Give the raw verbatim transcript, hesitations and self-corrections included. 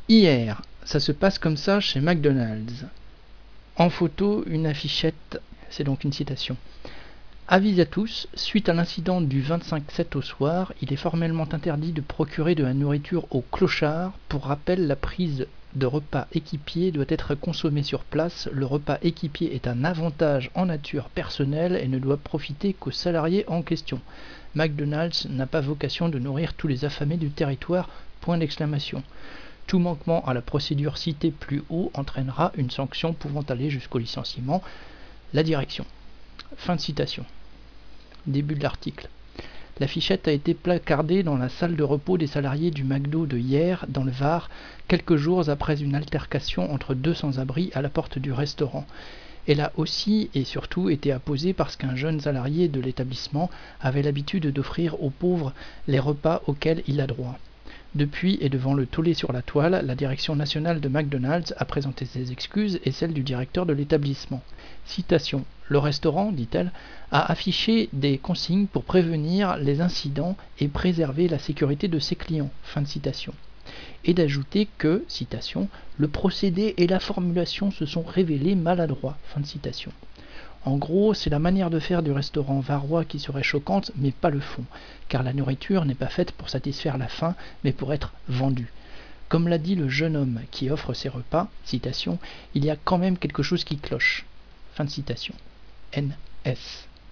Hier, ça se passe comme ça chez McDonald's. En photo, une affichette, c'est donc une citation. Avis à tous, suite à l'incident du vingt-cinq sept au soir, il est formellement interdit de procurer de la nourriture aux clochards. Pour rappel, la prise de repas équipier doit être consommée sur place. Le repas équipier est un avantage en nature personnelle et ne doit profiter qu'aux salariés en question. McDonald's n'a pas vocation de nourrir tous les affamés du territoire. Point d'exclamation. Tout manquement à la procédure citée plus haut entraînera une sanction pouvant aller jusqu'au licenciement. La direction. Fin de citation. Début de l'article. L'affichette a été placardée dans la salle de repos des salariés du McDo de Hyères, dans le Var, quelques jours après une altercation entre deux sans-abri à la porte du restaurant. Elle a aussi et surtout été apposée parce qu'un jeune salarié de l'établissement avait l'habitude d'offrir aux pauvres les repas auxquels il a droit. Depuis, et devant le tollé sur la toile, la direction nationale de McDonald's a présenté ses excuses et celle du directeur de l'établissement. Citation. Le restaurant, dit-elle, a affiché des consignes pour prévenir les incidents et préserver la sécurité de ses clients. Fin de citation. Et d'ajouter que, citation, le procédé et la formulation se sont révélés maladroits. Fin de citation. En gros, c'est la manière de faire du restaurant varois qui serait choquante, mais pas le fond, car la nourriture n'est pas faite pour satisfaire la faim, mais pour être vendue. Comme l'a dit le jeune homme qui offre ses repas, citation, il y a quand même quelque chose qui cloche. Fin de citation. N S